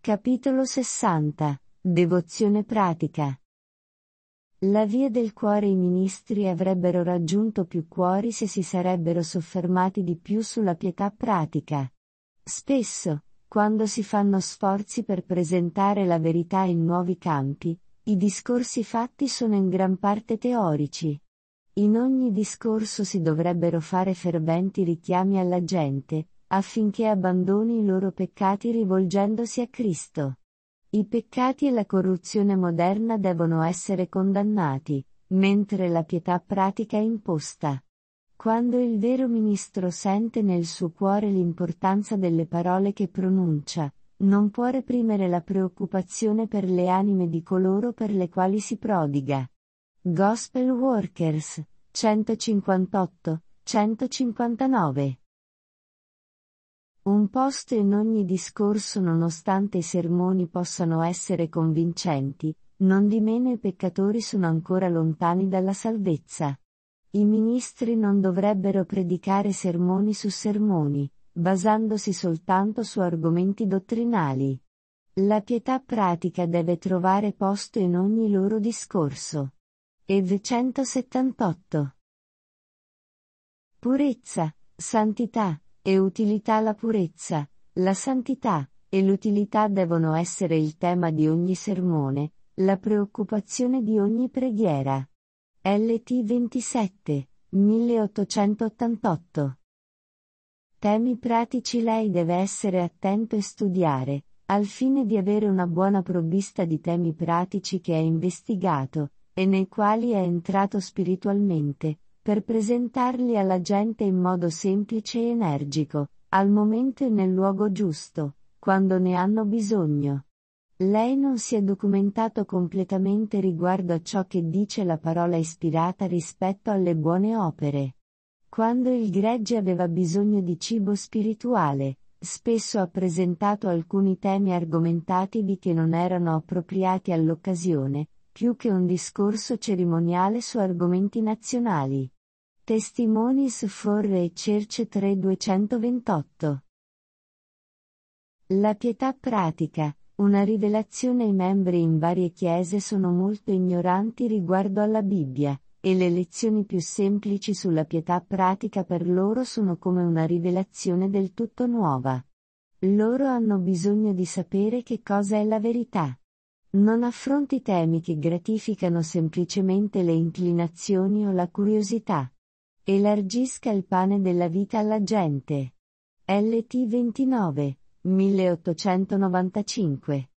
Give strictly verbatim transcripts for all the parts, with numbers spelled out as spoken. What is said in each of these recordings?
Capitolo sessanta. Devozione pratica. La via del cuore. I ministri avrebbero raggiunto più cuori se si sarebbero soffermati di più sulla pietà pratica. Spesso, quando si fanno sforzi per presentare la verità in nuovi campi, i discorsi fatti sono in gran parte teorici. In ogni discorso si dovrebbero fare ferventi richiami alla gente, affinché abbandoni i loro peccati rivolgendosi a Cristo. I peccati e la corruzione moderna devono essere condannati, mentre la pietà pratica è imposta. Quando il vero ministro sente nel suo cuore l'importanza delle parole che pronuncia, non può reprimere la preoccupazione per le anime di coloro per le quali si prodiga. Gospel Workers, centocinquantotto, centocinquantanove. Un posto in ogni discorso. Nonostante i sermoni possano essere convincenti, nondimeno i peccatori sono ancora lontani dalla salvezza. I ministri non dovrebbero predicare sermoni su sermoni, basandosi soltanto su argomenti dottrinali. La pietà pratica deve trovare posto in ogni loro discorso. Ev centosettantotto. Purezza, santità e utilità. La purezza, la santità e l'utilità devono essere il tema di ogni sermone, la preoccupazione di ogni preghiera. L T ventisette, milleottocentottantotto. Temi pratici. Lei deve essere attento e studiare, al fine di avere una buona provvista di temi pratici che ha investigato, e nei quali è entrato spiritualmente, per presentarli alla gente in modo semplice e energico, al momento e nel luogo giusto, quando ne hanno bisogno. Lei non si è documentato completamente riguardo a ciò che dice la parola ispirata rispetto alle buone opere. Quando il gregge aveva bisogno di cibo spirituale, spesso ha presentato alcuni temi argomentativi che non erano appropriati all'occasione, più che un discorso cerimoniale su argomenti nazionali. Testimonies for a Church tre duecentoventotto. La pietà pratica, una rivelazione. I membri in varie chiese sono molto ignoranti riguardo alla Bibbia, e le lezioni più semplici sulla pietà pratica per loro sono come una rivelazione del tutto nuova. Loro hanno bisogno di sapere che cosa è la verità. Non affronti temi che gratificano semplicemente le inclinazioni o la curiosità. Elargisca il pane della vita alla gente. L T ventinove, milleottocentonovantacinque.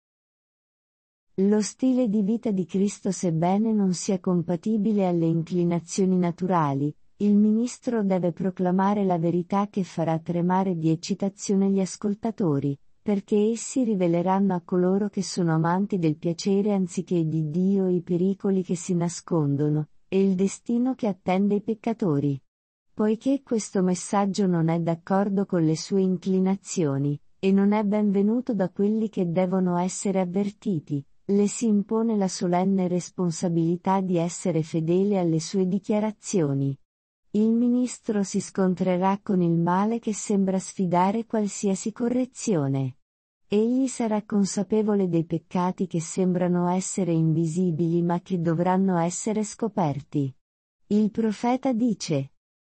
Lo stile di vita di Cristo. Sebbene non sia compatibile alle inclinazioni naturali, il ministro deve proclamare la verità che farà tremare di eccitazione gli ascoltatori, perché essi riveleranno a coloro che sono amanti del piacere anziché di Dio i pericoli che si nascondono, e il destino che attende i peccatori. Poiché questo messaggio non è d'accordo con le sue inclinazioni, e non è benvenuto da quelli che devono essere avvertiti, le si impone la solenne responsabilità di essere fedele alle sue dichiarazioni. Il ministro si scontrerà con il male che sembra sfidare qualsiasi correzione. Egli sarà consapevole dei peccati che sembrano essere invisibili ma che dovranno essere scoperti. Il profeta dice: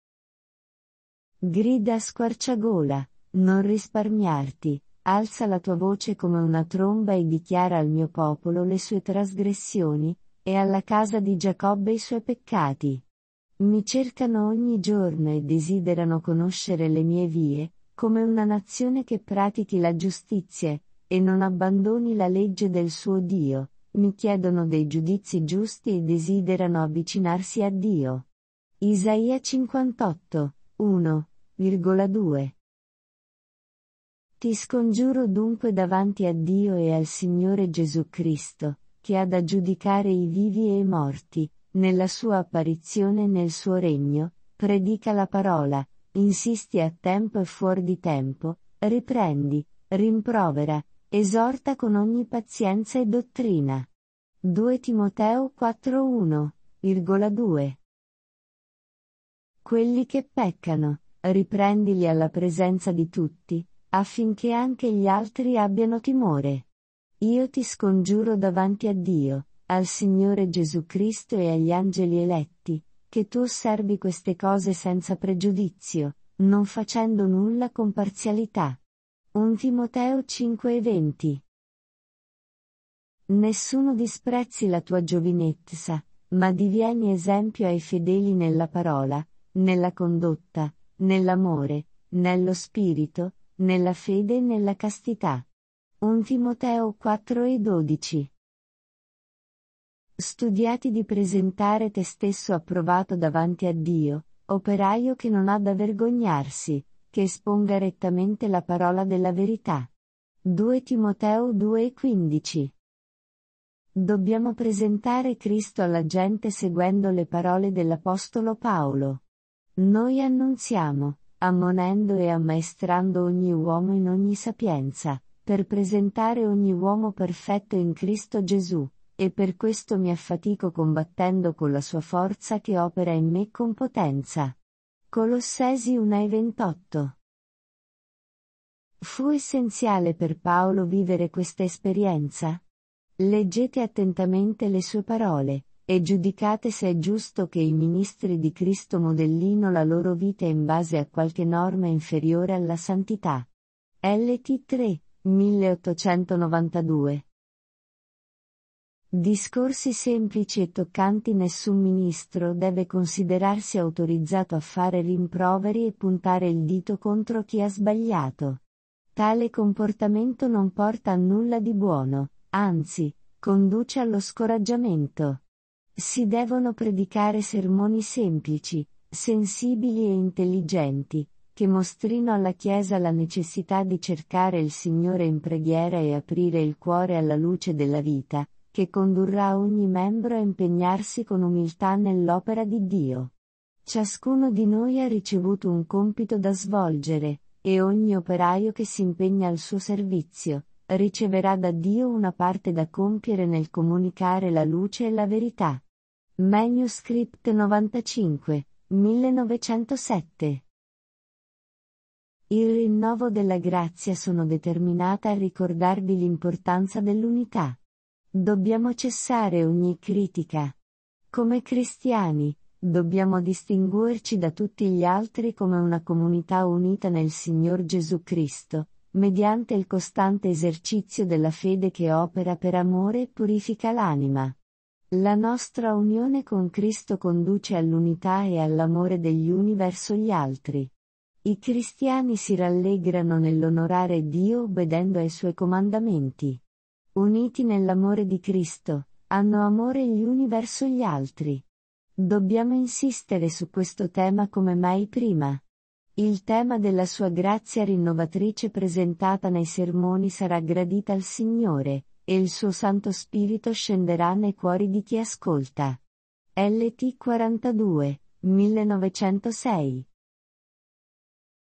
grida a squarciagola, non risparmiarti, alza la tua voce come una tromba e dichiara al mio popolo le sue trasgressioni, e alla casa di Giacobbe i suoi peccati. Mi cercano ogni giorno e desiderano conoscere le mie vie, come una nazione che pratichi la giustizia, e non abbandoni la legge del suo Dio. Mi chiedono dei giudizi giusti e desiderano avvicinarsi a Dio. Isaia cinquantotto, uno virgola due. Ti scongiuro dunque davanti a Dio e al Signore Gesù Cristo, che ha da giudicare i vivi e i morti, nella sua apparizione e nel suo regno, predica la parola, insisti a tempo e fuori di tempo, riprendi, rimprovera, esorta con ogni pazienza e dottrina. due Timoteo quattro uno virgola due. Quelli che peccano, riprendili alla presenza di tutti, affinché anche gli altri abbiano timore. Io ti scongiuro davanti a Dio, al Signore Gesù Cristo e agli angeli eletti, che tu osservi queste cose senza pregiudizio, non facendo nulla con parzialità. primo Timoteo cinque e venti. Nessuno disprezzi la tua giovinezza, ma divieni esempio ai fedeli nella parola, nella condotta, nell'amore, nello spirito, nella fede e nella castità. primo Timoteo quattro e dodici. Studiati di presentare te stesso approvato davanti a Dio, operaio che non ha da vergognarsi, che esponga rettamente la parola della verità. due Timoteo due e quindici. Dobbiamo presentare Cristo alla gente seguendo le parole dell'Apostolo Paolo. Noi annunziamo, ammonendo e ammaestrando ogni uomo in ogni sapienza, per presentare ogni uomo perfetto in Cristo Gesù, e per questo mi affatico combattendo con la sua forza che opera in me con potenza. Colossesi uno e ventotto. Fu essenziale per Paolo vivere questa esperienza? Leggete attentamente le sue parole, e giudicate se è giusto che i ministri di Cristo modellino la loro vita in base a qualche norma inferiore alla santità. L T tre, milleottocentonovantadue. Discorsi semplici e toccanti. Nessun ministro deve considerarsi autorizzato a fare rimproveri e puntare il dito contro chi ha sbagliato. Tale comportamento non porta a nulla di buono, anzi, conduce allo scoraggiamento. Si devono predicare sermoni semplici, sensibili e intelligenti, che mostrino alla Chiesa la necessità di cercare il Signore in preghiera e aprire il cuore alla luce della vita, che condurrà ogni membro a impegnarsi con umiltà nell'opera di Dio. Ciascuno di noi ha ricevuto un compito da svolgere, e ogni operaio che si impegna al suo servizio, riceverà da Dio una parte da compiere nel comunicare la luce e la verità. Manuscript novantacinque, millenovecentosette. Il rinnovo della grazia. Sono determinata a ricordarvi l'importanza dell'unità. Dobbiamo cessare ogni critica. Come cristiani, dobbiamo distinguerci da tutti gli altri come una comunità unita nel Signor Gesù Cristo, mediante il costante esercizio della fede che opera per amore e purifica l'anima. La nostra unione con Cristo conduce all'unità e all'amore degli uni verso gli altri. I cristiani si rallegrano nell'onorare Dio obbedendo ai Suoi comandamenti. Uniti nell'amore di Cristo, hanno amore gli uni verso gli altri. Dobbiamo insistere su questo tema come mai prima. Il tema della sua grazia rinnovatrice presentata nei sermoni sarà gradita al Signore, e il suo Santo Spirito scenderà nei cuori di chi ascolta. L T quarantadue, millenovecentosei.